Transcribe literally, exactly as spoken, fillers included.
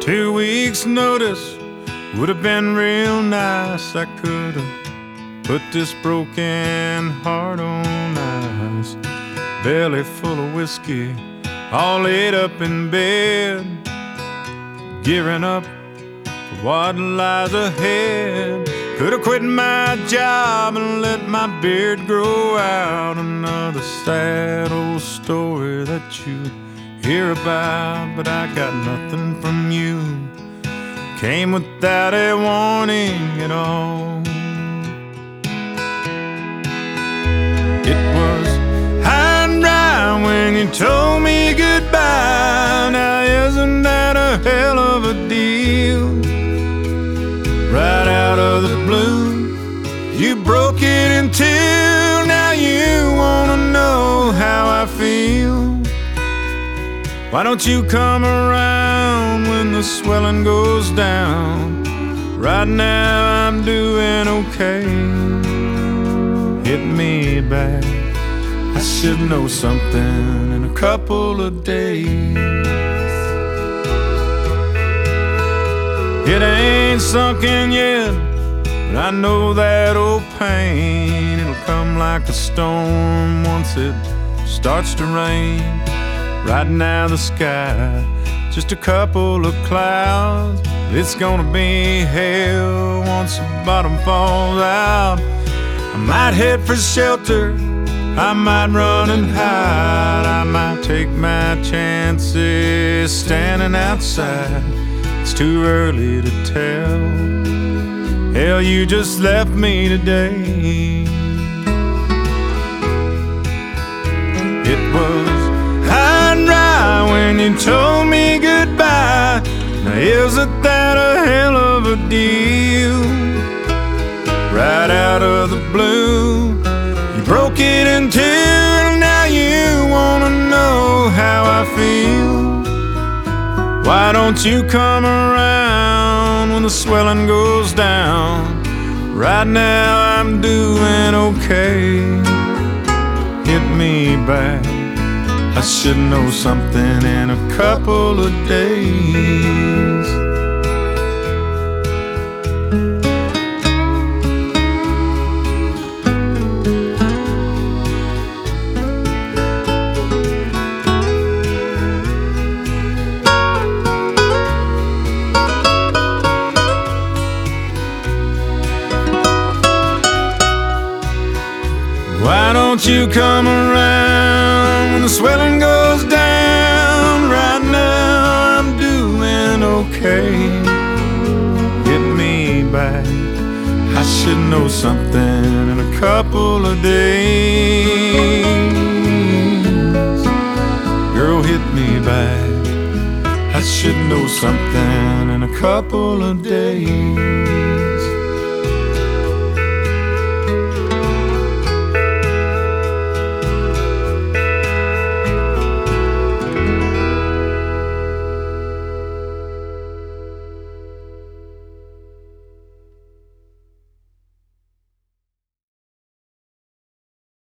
Two weeks notice would have been real nice. I could have put this broken heart on ice. Belly full of whiskey, all laid up in bed, gearing up for what lies ahead. Could have quit my job and let my beard grow out. Another sad old story that you hear about, but I got nothing from you. Came without a warning at all. It was high and dry when you told me goodbye. Now isn't that a hell of a deal? Right out of the blue, you broke it in two. Now you wanna know how I feel. Why don't you come around when the swelling goes down? Right now I'm doing okay. Hit me back, I should know something in a couple of days. It ain't sunken yet, but I know that old pain. It'll come like a storm once it starts to rain. Right now the sky, just a couple of clouds. It's gonna be hell once the bottom falls out. I might head for shelter, I might run and hide. I might take my chances standing outside. It's too early to tell. Hell, you just left me today. It was high and dry when you told me goodbye. Now isn't that a hell of a deal? Right out of the blue, you broke it in two. Now you wanna know how I feel. Why don't you come around when the swelling goes down? Right now I'm doing okay. Hit me back, I should know something in a couple of days. Why don't you come around when the swelling goes down? Right now I'm doing okay. Get me back, I should know something in a couple of days. Girl, hit me back, I should know something in a couple of days.